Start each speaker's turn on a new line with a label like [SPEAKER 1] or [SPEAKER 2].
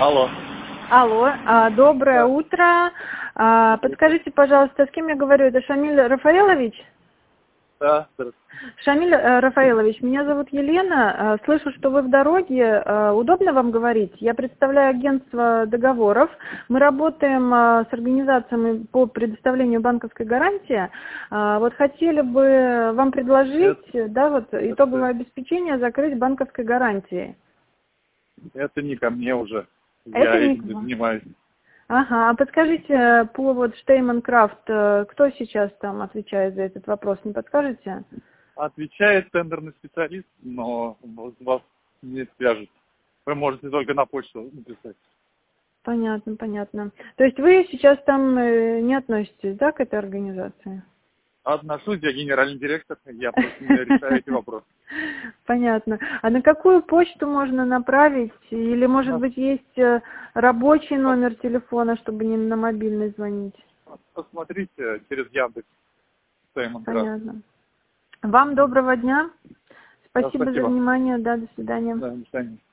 [SPEAKER 1] Алло.
[SPEAKER 2] Алло, доброе
[SPEAKER 1] Да.
[SPEAKER 2] утро. Подскажите, пожалуйста, с кем я говорю? Это Шамиль Рафаэлович?
[SPEAKER 1] Да, здравствуйте.
[SPEAKER 2] Шамиль Рафаэлович, меня зовут Елена. Слышу, что вы в дороге. Удобно вам говорить? Я представляю агентство договоров. Мы работаем с организациями по предоставлению банковской гарантии. Вот хотели бы вам предложить, итоговое обеспечение закрыть банковской гарантией.
[SPEAKER 1] Это не ко мне уже.
[SPEAKER 2] Это
[SPEAKER 1] Я
[SPEAKER 2] не
[SPEAKER 1] этим
[SPEAKER 2] к
[SPEAKER 1] не
[SPEAKER 2] вам.
[SPEAKER 1] занимаюсь.
[SPEAKER 2] Ага, а подскажите, по вот Штейман Крафт, кто сейчас там отвечает за этот вопрос, не подскажете?
[SPEAKER 1] Отвечает тендерный специалист, но вас не свяжет. Вы можете только на почту написать.
[SPEAKER 2] Понятно, понятно. То есть вы сейчас там не относитесь, да, к этой организации?
[SPEAKER 1] Отношусь, я генеральный директор, я просто не решаю эти вопросы.
[SPEAKER 2] Понятно. А на какую почту можно направить? Или, может быть, есть рабочий номер телефона, чтобы не на мобильный звонить?
[SPEAKER 1] Посмотрите через Яндекс.
[SPEAKER 2] Понятно. Вам доброго дня. Спасибо за
[SPEAKER 1] Спасибо.
[SPEAKER 2] внимание. Да, до свидания.
[SPEAKER 1] Да, до свидания.